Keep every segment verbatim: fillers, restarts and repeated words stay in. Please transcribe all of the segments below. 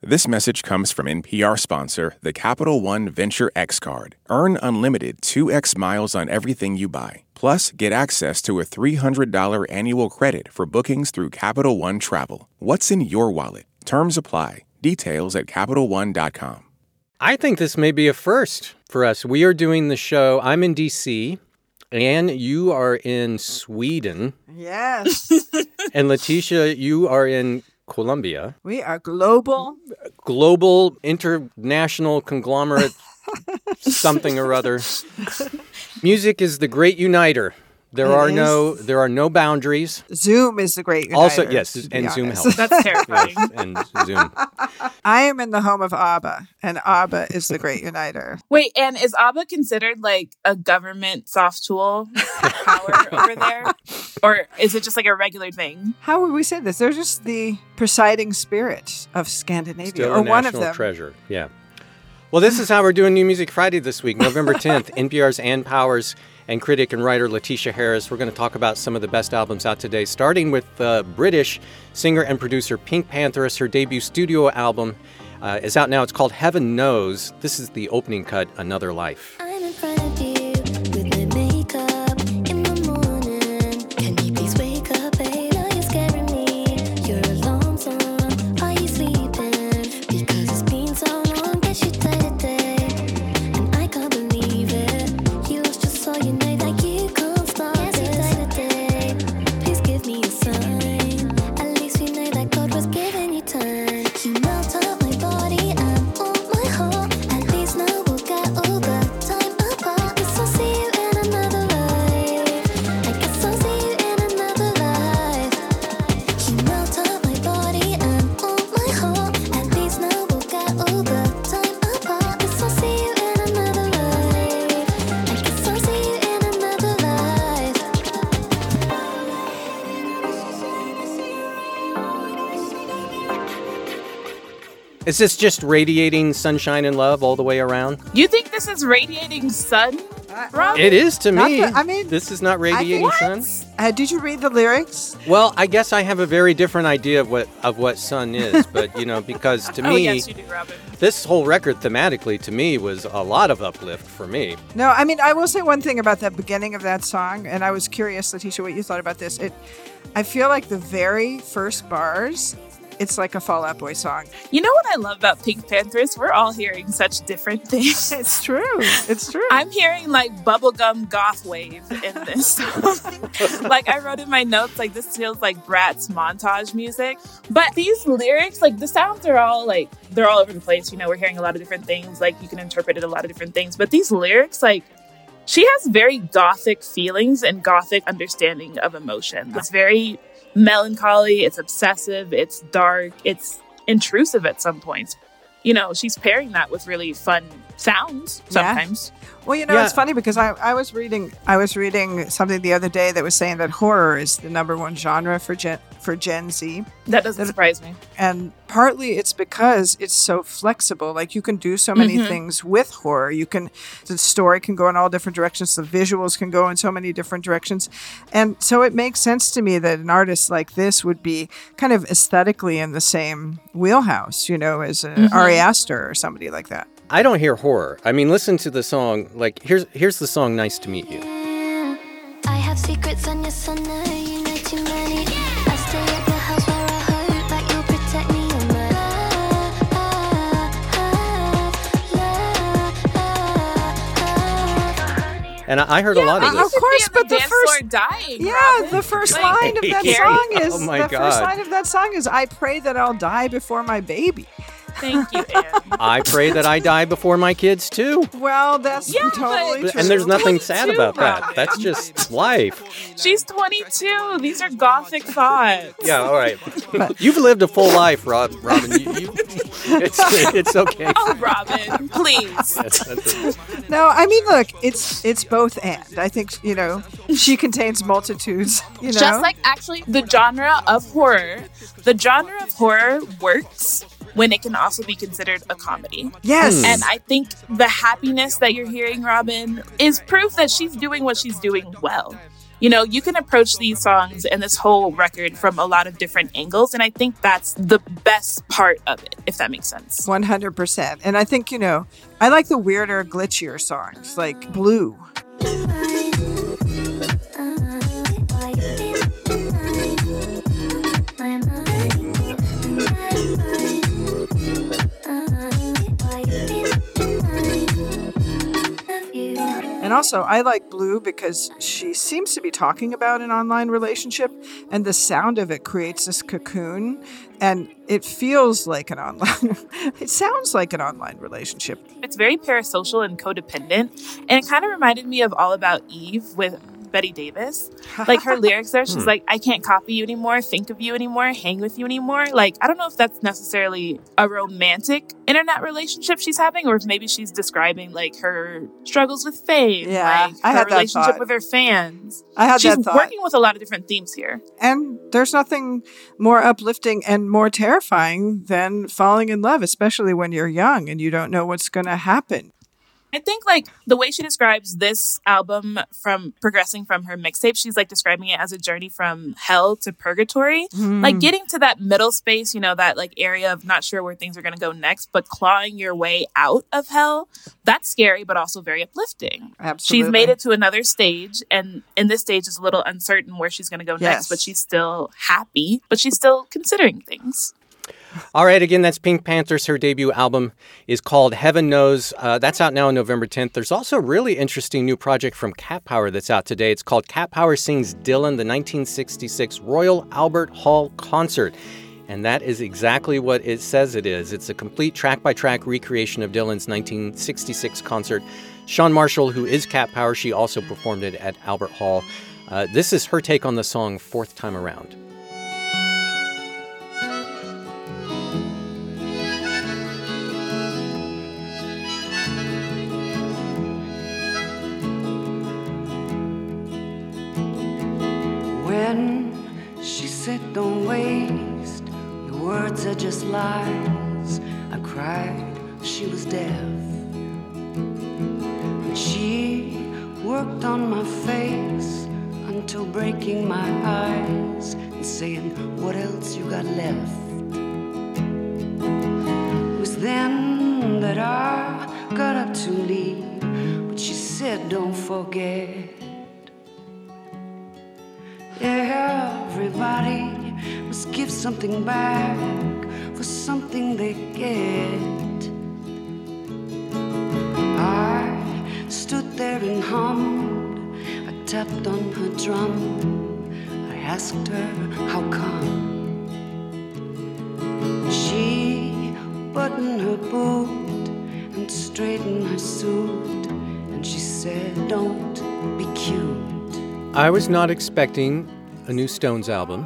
This message comes from N P R sponsor, the Capital One Venture X Card. Earn unlimited two x miles on everything you buy. Plus, get access to a three hundred dollars annual credit for bookings through Capital One Travel. What's in your wallet? Terms apply. Details at Capital One dot com. I think this may be a first for us. We are doing the show. I'm in D C, and you are in Sweden. Yes. And Letitia, you are in Colombia. We are global. Global, international conglomerate, something or other. Music is the great uniter. There It are is. no there are no boundaries. Zoom is the great uniter. Also, yes, to be and Zoom honest. helps. That's terrifying. Yes, and Zoom. I am in the home of ABBA, and ABBA is the great uniter. Wait, and is ABBA considered like a government soft tool power over there? Or is it just like a regular thing? How would we say this? They're just the presiding spirit of Scandinavia, Still or a one of national them. treasure. Yeah. Well, this is how we're doing New Music Friday this week, November tenth. N P R's Ann Powers and critic and writer Letitia Harris. We're going to talk about some of the best albums out today, starting with uh, British singer and producer Pink Panthers. Her debut studio album uh, is out now. It's called Heaven Knows. This is the opening cut, Another Life. I'm in front of you with my makeup in the morning. Can you please wake up, babe? Now you're scaring me. Your alarm's on. Are you sleeping? Because it's been so long. Guess you're tired today. And I can't believe it. You lost just so you know that you can't stop. Guess you're tired today. Please give me a sign. At least we know that God was giving you time. You melt up my body and all my heart. At least now we'll get all the time apart. Guess I'll see you in another life. I guess I'll see you in another life. You melt up my body and all my heart. At least now we'll get all the time apart. Guess I'll see you in another life. I guess I'll see you in another life. Is this just radiating sunshine and love all the way around? You think this is radiating sun, Rob? It is to Not me. the- I mean, this is not radiating think- sun. Uh, did you read the lyrics? Well, I guess I have a very different idea of what of what sun is, but you know, because to Oh, me, yes, you do, Robin. this whole record thematically to me was a lot of uplift for me. No, I mean, I will say one thing about the beginning of that song, and I was curious, Letitia, what you thought about this. It, I feel like the very first bars, it's like a Fall Out Boy song. You know what I love about Pink Panthers? We're all hearing such different things. It's true. It's true. I'm hearing like bubblegum goth wave in this song. Like I wrote in my notes, like this feels like Bratz montage music. But these lyrics, like the sounds are all like, they're all over the place. You know, we're hearing a lot of different things. Like you can interpret it a lot of different things. But these lyrics, like, she has very gothic feelings and gothic understanding of emotion. It's very melancholy, it's obsessive, it's dark, it's intrusive at some points. You know, she's pairing that with really fun sounds sometimes. Well, you know, Yeah. it's funny because I, I was reading I was reading something the other day that was saying that horror is the number one genre for Gen for Gen Z, That doesn't surprise me. and partly it's because it's so flexible. Like you can do so many Mhm. things with horror. You can the story can go in all different directions. The visuals can go in so many different directions, and so it makes sense to me that an artist like this would be kind of aesthetically in the same wheelhouse, you know, as a Ari Aster or somebody like that. I don't hear horror. I mean, listen to the song. Like here's here's the song "Nice to Meet You." I have secrets and yes, I know you know too many. I stay at the house where I hope that you'll protect me on my love. And I, I heard a lot of I- this. of course, Could be on but the dance first- floor dying. Yeah, Robin. the first Like, line of that Yeah. song is Oh my the first God. line of that song is I pray that I'll die before my baby. Thank you, Anne. I pray that I die before my kids too. Well, that's Yeah, totally but- true. And there's nothing sad twenty-two, about that. Robin. That's just life. She's twenty-two. These are gothic thoughts. Yeah, all right. You've lived a full life, Rob. Robin. You, you, it's it's okay. Oh, Robin, please. Yes, that's it. No, I mean, look, it's it's both and. I think, you know, she contains multitudes, you know. Just like actually the genre of horror, the genre of horror works when it can also be considered a comedy. yes. And I think the happiness that you're hearing, Robin, is proof that she's doing what she's doing well. You know, you can approach these songs and this whole record from a lot of different angles. And I think that's the best part of it, if that makes sense. one hundred percent. And I think, you know, I like the weirder, glitchier songs like Blue. And also, I like Blue because she seems to be talking about an online relationship, and the sound of it creates this cocoon, and it feels like an online, it sounds like an online relationship. It's very parasocial and codependent, and it kind of reminded me of All About Eve with Betty Davis. Like her lyrics there, she's like, I can't copy you anymore, think of you anymore, hang with you anymore. Like, I don't know if that's necessarily a romantic internet relationship she's having, or if maybe she's describing like her struggles with fame, Yeah, like I her had that relationship thought. with her fans. I had She's that thought. working with a lot of different themes here. And there's nothing more uplifting and more terrifying than falling in love, especially when you're young and you don't know what's going to happen. I think like the way she describes this album from progressing from her mixtape, she's like describing it as a journey from hell to purgatory. Mm. Like getting to that middle space, you know, that like area of not sure where things are going to go next, but clawing your way out of hell. That's scary, but also very uplifting. Absolutely. She's made it to another stage, and in this stage is a little uncertain where she's going to go Yes. next, but she's still happy, but she's still considering things. All right, again, that's Pink Panthers. Her debut album is called Heaven Knows. Uh, that's out now on November tenth. There's also a really interesting new project from Cat Power that's out today. It's called Cat Power Sings Dylan, the nineteen sixty-six Royal Albert Hall Concert. And that is exactly what it says it is. It's a complete track-by-track recreation of Dylan's nineteen sixty-six concert. Shawn Marshall, who is Cat Power, she also performed it at Albert Hall. Uh, this is her take on the song Fourth Time Around. When she said don't waste, your words are just lies, I cried, she was deaf. And she worked on my face until breaking my eyes and saying, what else you got left? It was then that I got up to leave, but she said don't forget. Everybody must give something back for something they get. I stood there and hummed, I tapped on her drum, I asked her how come. She buttoned her boot and straightened her suit, and she said, don't be cute. I was not expecting a new Stones album.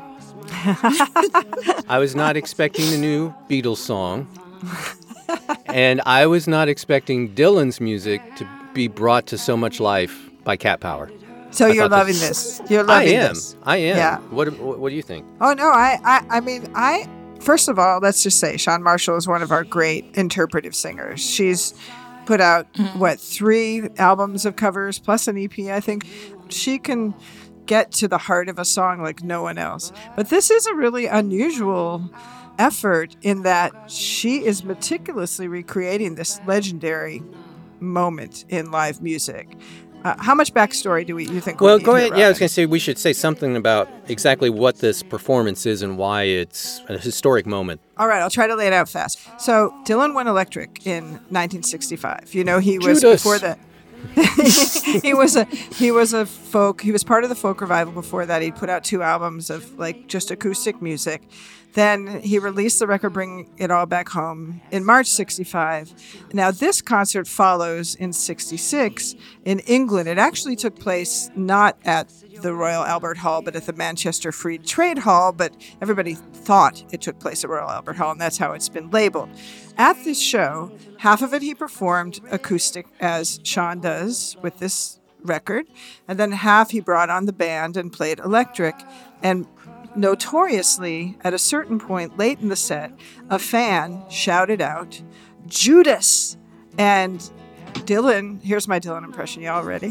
I was not expecting a new Beatles song. And I was not expecting Dylan's music to be brought to so much life by Cat Power. So I you're thought loving this- this. You're I loving am. this. I am. Yeah. What, what What do you think? Oh, no, I, I, I mean, I, first of all, let's just say Shawn Marshall is one of our great interpretive singers. She's put out, what, three albums of covers plus an E P, I think. She can get to the heart of a song like no one else. But this is a really unusual effort in that she is meticulously recreating this legendary moment in live music. Uh, how much backstory do we you think? we Well, need go here, ahead. Yeah, I was Robin? going to say we should say something about exactly what this performance is and why it's a historic moment. All right, I'll try to lay it out fast. So Dylan went electric in nineteen sixty-five. You know, he was Judas. before the he was a he was a folk he was part of the folk revival. Before that, he'd put out two albums of like just acoustic music. Then he released the record Bring It All Back Home in March sixty-five. Now this concert follows in sixty-six in England. It actually took place not at the Royal Albert Hall, but at the Manchester Free Trade Hall, but everybody thought it took place at Royal Albert Hall, and that's how it's been labeled. At this show, half of it he performed acoustic, as Shawn does with this record, and then half he brought on the band and played electric. And notoriously, at a certain point late in the set, a fan shouted out, "Judas!" And Dylan, here's my Dylan impression. Y'all ready?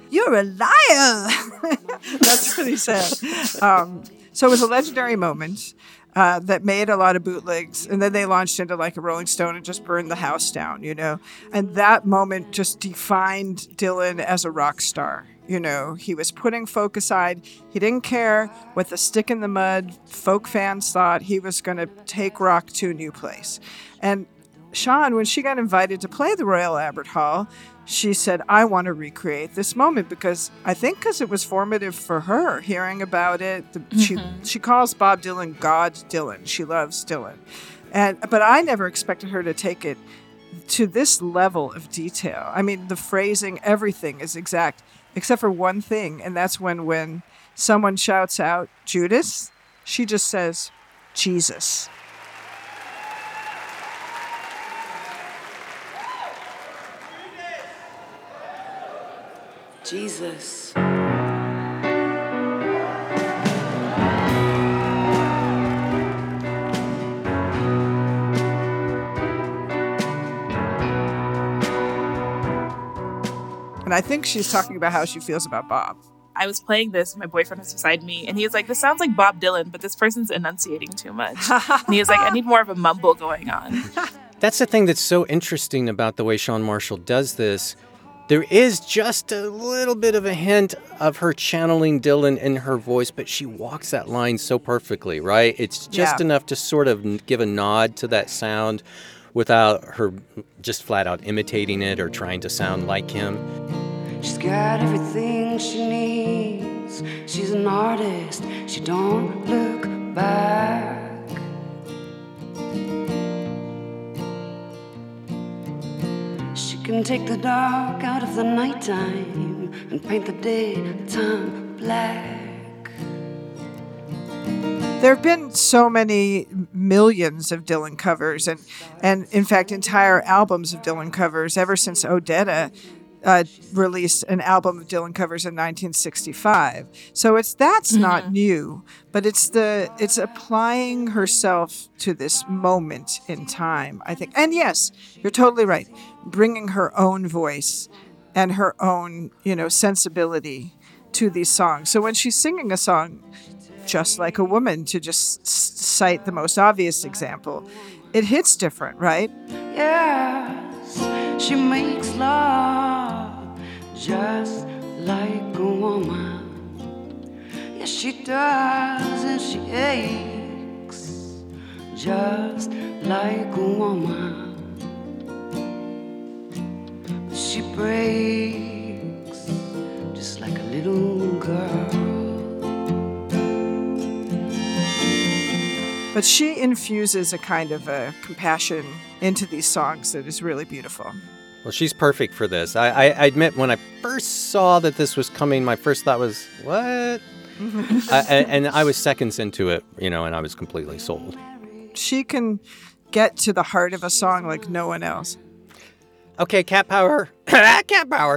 "You're a liar." That's what he said. Um, so it was a legendary moment uh, that made a lot of bootlegs. And then they launched into like a Rolling Stone and just burned the house down, you know. And that moment just defined Dylan as a rock star. You know, he was putting folk aside. He didn't care what the stick in the mud folk fans thought. He was going to take rock to a new place. And Sian, when she got invited to play the Royal Albert Hall, she said, I want to recreate this moment because I think because it was formative for her, hearing about it. The, mm-hmm. She she calls Bob Dylan God Dylan. She loves Dylan. and But I never expected her to take it to this level of detail. I mean, the phrasing, everything is exact. Except for one thing, and that's when when someone shouts out, Judas, she just says, Jesus. Jesus. And I think she's talking about how she feels about Bob. I was playing this, my boyfriend was beside me, and he was like, this sounds like Bob Dylan, but this person's enunciating too much. And he was like, I need more of a mumble going on. That's the thing that's so interesting about the way Sian Marshall does this. There is just a little bit of a hint of her channeling Dylan in her voice, but she walks that line so perfectly, right? It's just Yeah. enough to sort of give a nod to that sound without her just flat out imitating it or trying to sound like him. She's got everything she needs. She's an artist. She don't look back. She can take the dark out of the nighttime and paint the daytime black. There have been so many millions of Dylan covers, and, and in fact, entire albums of Dylan covers ever since Odetta uh, released an album of Dylan covers in nineteen sixty-five. So it's that's mm-hmm. not new, but it's the it's applying herself to this moment in time, I think. And yes, you're totally right. Bringing her own voice and her own, you know, sensibility to these songs. So when she's singing a song, Just Like a Woman, to just cite the most obvious example, it hits different, right? Yes, she makes love just like a woman. Yes, she does, and she aches just like a woman. She breaks just like a little girl. But she infuses a kind of a compassion into these songs that is really beautiful. Well, she's perfect for this. I, I, I admit, when I first saw that this was coming, my first thought was, what? I, and, and I was seconds into it, you know, and I was completely sold. She can get to the heart of a song like no one else. Okay, cat power. Cat power.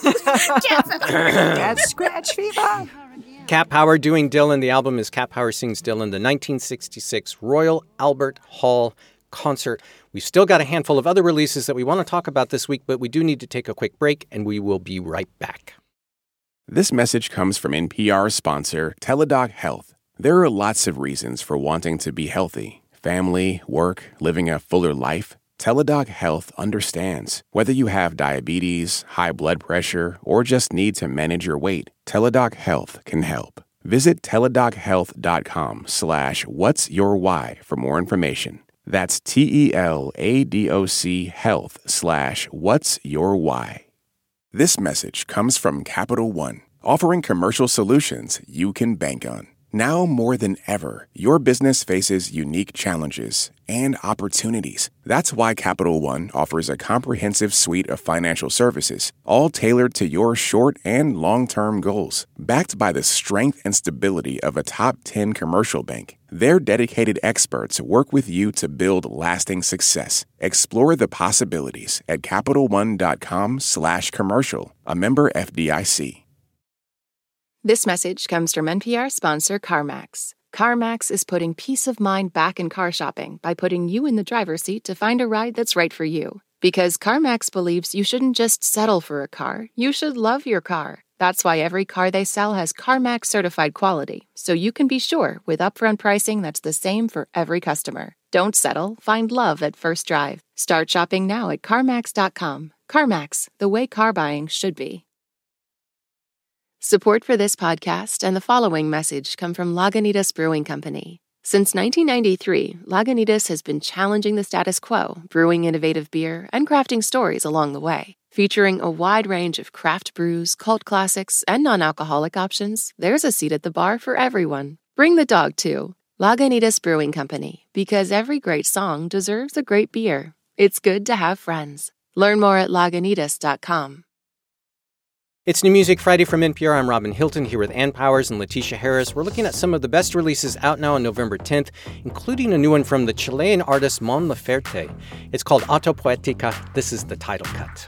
Cat scratch fever. Cat Power doing Dylan. The album is Cat Power Sings Dylan, the nineteen sixty-six Royal Albert Hall concert. We've still got a handful of other releases that we want to talk about this week, but we do need to take a quick break, and we will be right back. This message comes from N P R sponsor Teladoc Health. There are lots of reasons for wanting to be healthy. Family, work, living a fuller life. Teladoc Health understands. Whether you have diabetes, high blood pressure, or just need to manage your weight, Teladoc Health can help. Visit teladochealth.com slash what's your why for more information. That's T-E-L-A-D-O-C health slash what's your why. This message comes from Capital One, offering commercial solutions you can bank on. Now more than ever, your business faces unique challenges and opportunities. That's why Capital One offers a comprehensive suite of financial services, all tailored to your short and long-term goals. Backed by the strength and stability of a top ten commercial bank, their dedicated experts work with you to build lasting success. Explore the possibilities at CapitalOne.com slash commercial, a member F D I C. This message comes from N P R sponsor CarMax. CarMax is putting peace of mind back in car shopping by putting you in the driver's seat to find a ride that's right for you. Because CarMax believes you shouldn't just settle for a car, you should love your car. That's why every car they sell has CarMax certified quality, so you can be sure with upfront pricing that's the same for every customer. Don't settle. Find love at first drive. Start shopping now at CarMax dot com. CarMax, the way car buying should be. Support for this podcast and the following message come from Lagunitas Brewing Company. Since nineteen ninety-three, Lagunitas has been challenging the status quo, brewing innovative beer, and crafting stories along the way. Featuring a wide range of craft brews, cult classics, and non-alcoholic options, there's a seat at the bar for everyone. Bring the dog, too. Lagunitas Brewing Company, because every great song deserves a great beer. It's good to have friends. Learn more at Lagunitas dot com. It's New Music Friday from N P R. I'm Robin Hilton here with Ann Powers and Leticia Harris. We're looking at some of the best releases out now on November tenth, including a new one from the Chilean artist Mon Laferte. It's called Autopoetica. This is the title cut.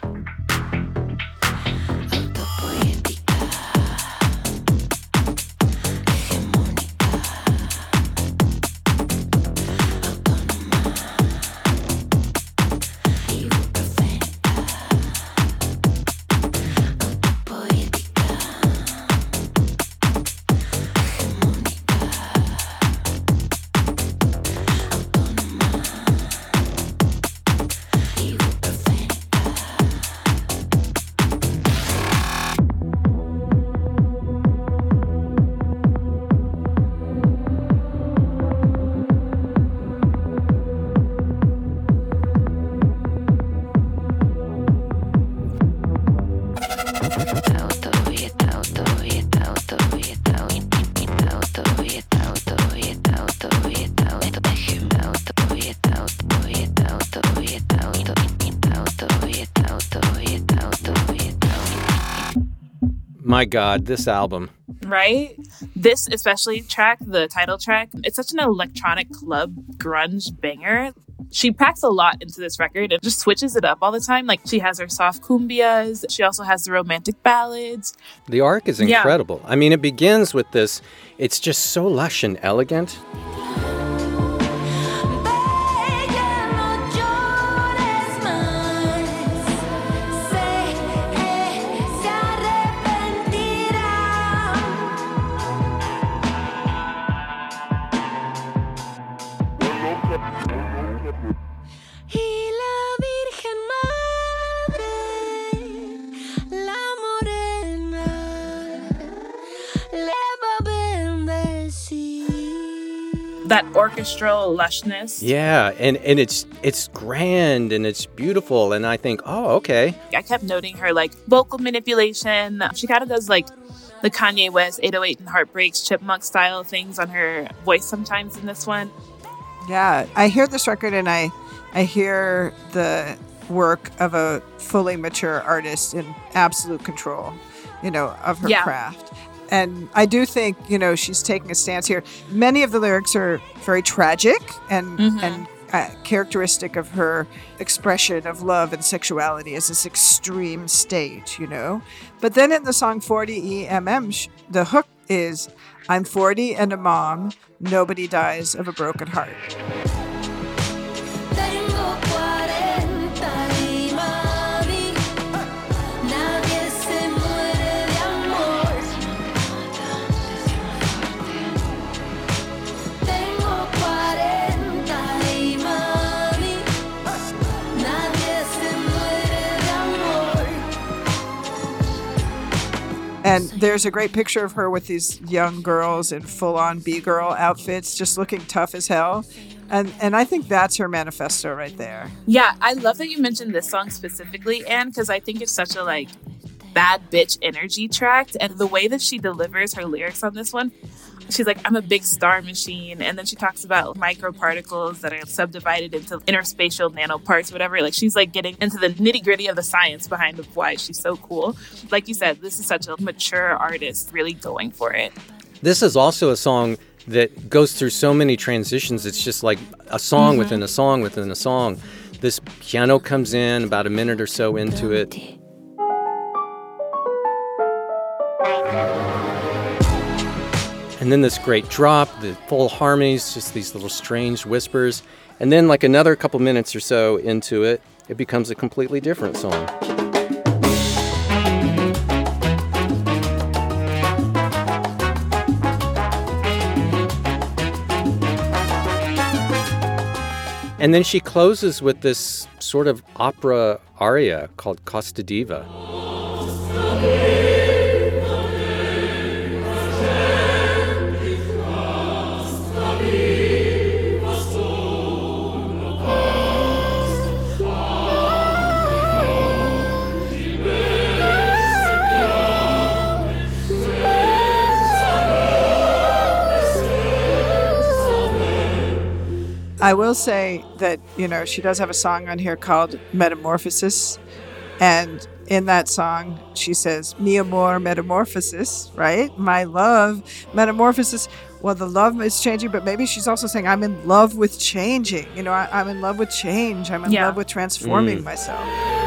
My God, this album. Right? This especially track, the title track, it's such an electronic club grunge banger. She packs a lot into this record and just switches it up all the time. Like, she has her soft cumbias. She also has the romantic ballads. The arc is incredible. Yeah. I mean, it begins with this. It's just so lush and elegant. That orchestral lushness. Yeah, and, and it's it's grand and it's beautiful. And I think, oh, okay. I kept noting her, like, vocal manipulation. She kind of does, like, the Kanye West eight oh eight and Heartbreaks Chipmunk style things on her voice sometimes in this one. Yeah, I hear this record and I, I hear the work of a fully mature artist in absolute control, you know, of her yeah. craft. And I do think, you know, she's taking a stance here. Many of the lyrics are very tragic and mm-hmm. and uh, characteristic of her expression of love and sexuality as this extreme state, you know. But then in the song forty E M M, the hook is, I'm forty and a mom, nobody dies of a broken heart. And there's a great picture of her with these young girls in full-on B-girl outfits, just looking tough as hell. And and I think that's her manifesto right there. Yeah, I love that you mentioned this song specifically, Anne, because I think it's such a, like, bad bitch energy track. And the way that she delivers her lyrics on this one, she's like, I'm a big star machine. And then she talks about microparticles that are subdivided into interspatial nanoparts, whatever. Like, she's like getting into the nitty gritty of the science behind of why she's so cool. Like you said, this is such a mature artist really going for it. This is also a song that goes through so many transitions. It's just like a song mm-hmm. within a song within a song. This piano comes in about a minute or so into it. And then this great drop, the full harmonies, just these little strange whispers. And then like another couple minutes or so into it, it becomes a completely different song. And then she closes with this sort of opera aria called Costa Diva. I will say that, you know, she does have a song on here called Metamorphosis. And in that song, she says, mi amor metamorphosis, right? My love, metamorphosis. Well, the love is changing, but maybe she's also saying, I'm in love with changing. You know, I, I'm in love with change. I'm in Yeah. love with transforming Mm. myself.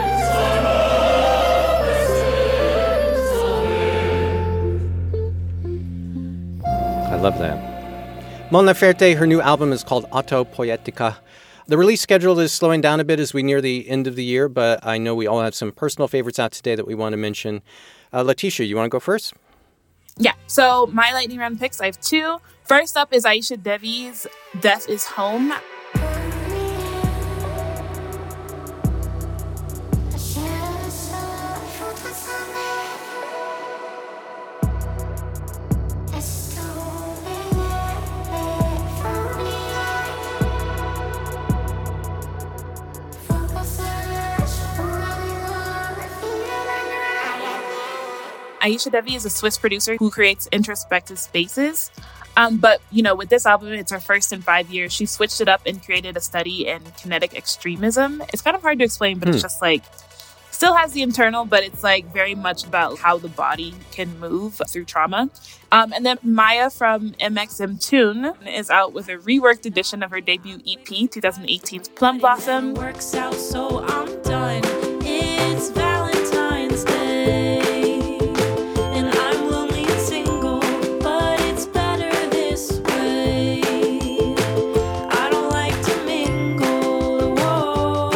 I love that. Mon Laferte, her new album is called Auto Poetica. The release schedule is slowing down a bit as we near the end of the year, but I know we all have some personal favorites out today that we want to mention. Uh, Letitia, you want to go first? Yeah, so my lightning round picks, I have two. First up is Aisha Devi's Death is Home. Aisha Devi is a Swiss producer who creates introspective spaces. Um, but, you know, with this album, it's her first in five years. She switched it up and created a study in kinetic extremism. It's kind of hard to explain, but Hmm. it's just like, still has the internal, but it's like very much about how the body can move through trauma. Um, and then Maya from M X M Tune is out with a reworked edition of her debut E P, twenty eighteen's Plum Blossom. Works out, so I'm done. It's Valentine's Day, and I'm lonely and single, but it's better this way. I don't like to mingle. Whoa,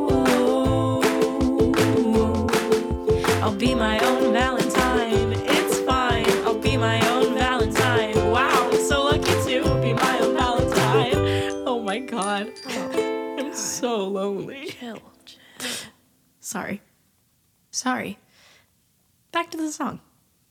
I'll be my own Valentine. It's fine. I'll be my own Valentine. Wow, I'm so lucky to be my own Valentine. Oh my God. I'm so lonely. Chill, chill. Sorry. Sorry. Back to the song.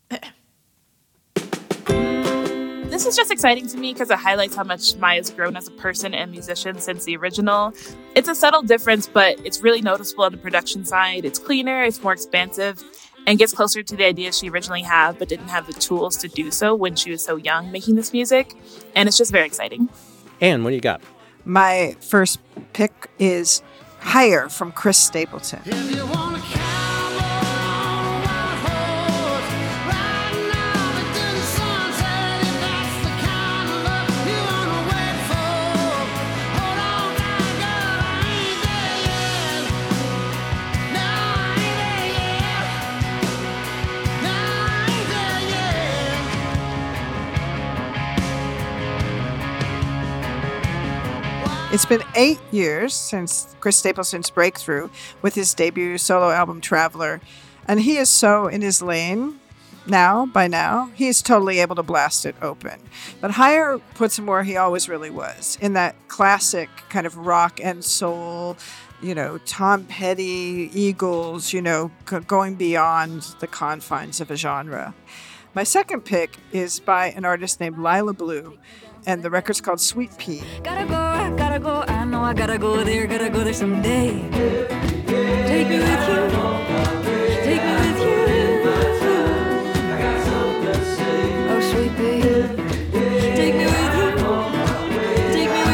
This is just exciting to me because it highlights how much Maya's grown as a person and musician since the original. It's a subtle difference, but it's really noticeable on the production side. It's cleaner, it's more expansive, and gets closer to the ideas she originally had, but didn't have the tools to do so when she was so young making this music. And it's just very exciting. Anne, what do you got? My first pick is Higher from Chris Stapleton. It's been eight years since Chris Stapleton's breakthrough with his debut solo album, Traveler, and he is so in his lane now, by now, he's totally able to blast it open. But Higher puts him where he always really was, in that classic kind of rock and soul, you know, Tom Petty, Eagles, you know, g- going beyond the confines of a genre. My second pick is by an artist named Lila Blue, and the record's called Sweet Pea. Gotta go, I gotta go, I know I gotta go there, gotta go there someday. Take me with you, take me with you. Oh, sweet pea, take me with you, take me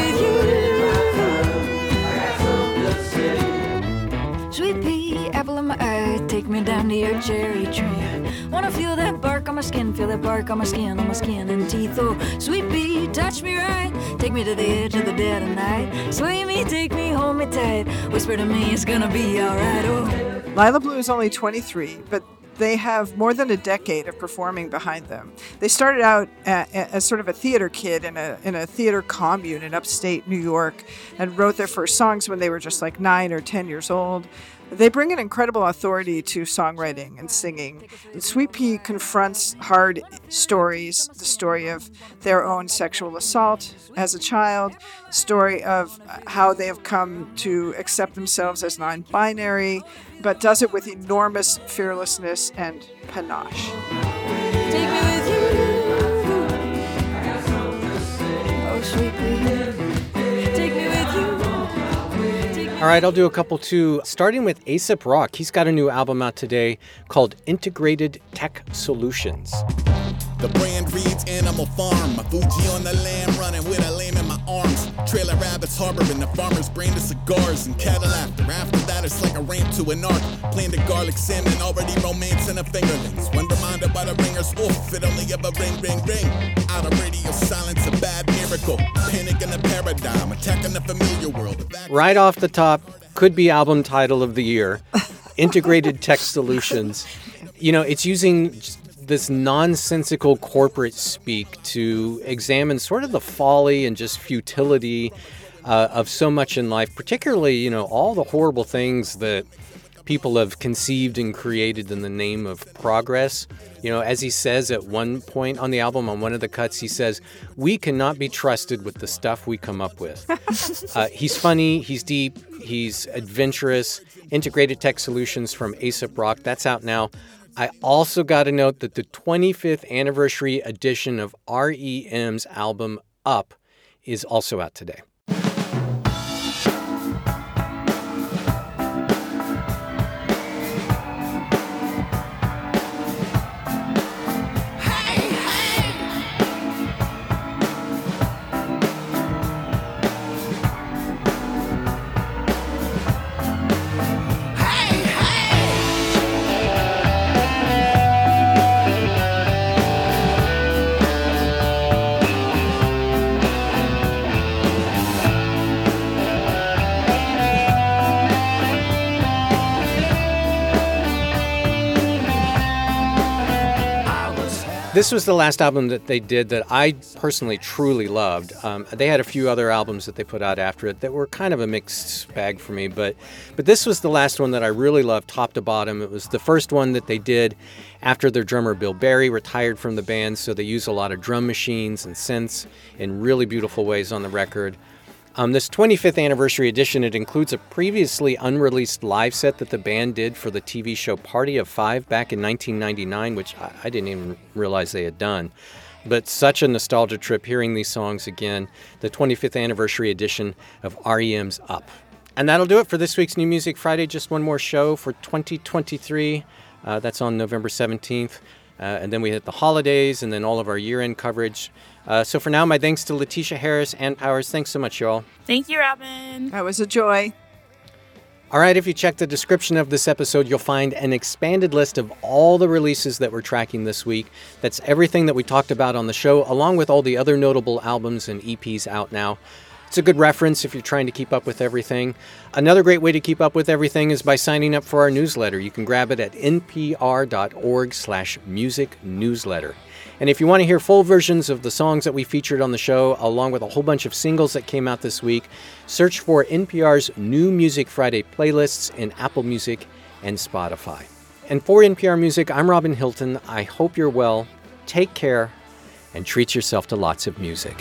with you. Sweet pea, apple in my eye, take me down to your cherry tree. Wanna feel that bark on my skin, feel that bark on my skin, on my skin and teeth. Oh, sweet pea, touch me right, take me to the edge of the dead of night. Sway me, take me, hold me tight, whisper to me it's gonna be alright. Oh, Lila Blue is only twenty-three, but they have more than a decade of performing behind them. They started out a, a, as sort of a theater kid in a in a theater commune in upstate New York and wrote their first songs when they were just like nine or ten years old. They bring an incredible authority to songwriting and singing. Sweet Pea confronts hard stories, the story of their own sexual assault as a child, story of how they have come to accept themselves as non-binary, but does it with enormous fearlessness and panache. Take me with you. Oh, sweet pea. Take me with you. All right, I'll do a couple too, starting with A$AP Rock. He's got a new album out today called Integrated Tech Solutions. The brand reads Animal Farm. My Fuji on the land, running with a lamb in my arms. Trailer rabbits harboring the farmer's brand of cigars and Cadillac. After that, it's like a ramp to an arc. Playing the garlic salmon, already romancing the fingerlings. When reminded by the ringers, oof, it only ever ring, ring, ring. Out of radio silence, a bad miracle. Panic in the paradigm, attacking the familiar world. Right off the top, could be album title of the year. Integrated Tech Solutions. You know, it's using this nonsensical corporate speak to examine sort of the folly and just futility uh, of so much in life, particularly, you know, all the horrible things that people have conceived and created in the name of progress. You know, as he says at one point on the album, on one of the cuts, he says, "We cannot be trusted with the stuff we come up with." uh, he's funny, he's deep, he's adventurous. Integrated Tech Solutions from A$AP Rock, that's out now. I also got to note that the twenty-fifth anniversary edition of R E M's album Up is also out today. This was the last album that they did that I personally truly loved. Um, they had a few other albums that they put out after it that were kind of a mixed bag for me, but but this was the last one that I really loved, top to bottom. It was the first one that they did after their drummer Bill Berry retired from the band, so they use a lot of drum machines and synths in really beautiful ways on the record. Um, this twenty-fifth anniversary edition, it includes a previously unreleased live set that the band did for the T V show Party of Five back in nineteen ninety-nine, which I, I didn't even realize they had done. But such a nostalgia trip hearing these songs again, the twenty-fifth anniversary edition of R E M's Up. And that'll do it for this week's New Music Friday. Just one more show for twenty twenty-three. Uh, that's on November seventeenth. Uh, and then we hit the holidays and then all of our year-end coverage. Uh, so for now, my thanks to Letitia Harris and Powers. Thanks so much, y'all. Thank you, Robin. That was a joy. All right, if you check the description of this episode, you'll find an expanded list of all the releases that we're tracking this week. That's everything that we talked about on the show, along with all the other notable albums and E Ps out now. It's a good reference if you're trying to keep up with everything. Another great way to keep up with everything is by signing up for our newsletter. You can grab it at npr.org slash music newsletter. And if you want to hear full versions of the songs that we featured on the show, along with a whole bunch of singles that came out this week, search for N P R's New Music Friday playlists in Apple Music and Spotify. And for N P R Music, I'm Robin Hilton. I hope you're well, take care, and treat yourself to lots of music.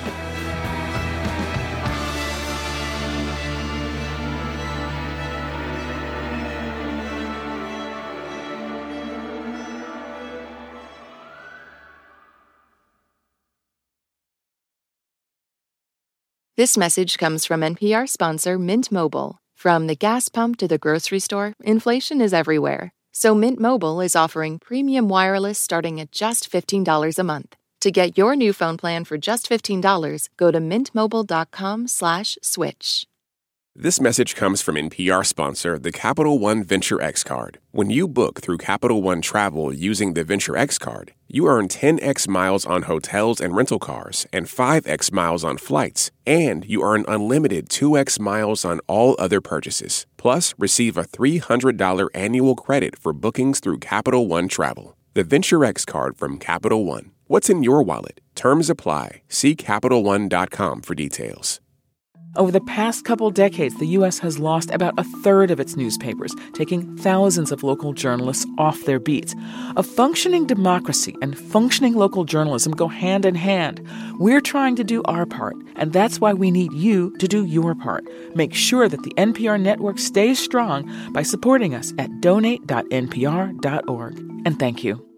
This message comes from N P R sponsor Mint Mobile. From the gas pump to the grocery store, inflation is everywhere. So Mint Mobile is offering premium wireless starting at just fifteen dollars a month. To get your new phone plan for just fifteen dollars, go to mintmobile.com slash switch. This message comes from N P R sponsor, the Capital One Venture X Card. When you book through Capital One Travel using the Venture X Card, you earn ten x miles on hotels and rental cars and five x miles on flights, and you earn unlimited two x miles on all other purchases. Plus, receive a three hundred dollars annual credit for bookings through Capital One Travel. The Venture X Card from Capital One. What's in your wallet? Terms apply. See Capital One dot com for details. Over the past couple decades, the U S has lost about a third of its newspapers, taking thousands of local journalists off their beats. A functioning democracy and functioning local journalism go hand in hand. We're trying to do our part, and that's why we need you to do your part. Make sure that the N P R network stays strong by supporting us at donate dot n p r dot org. And thank you.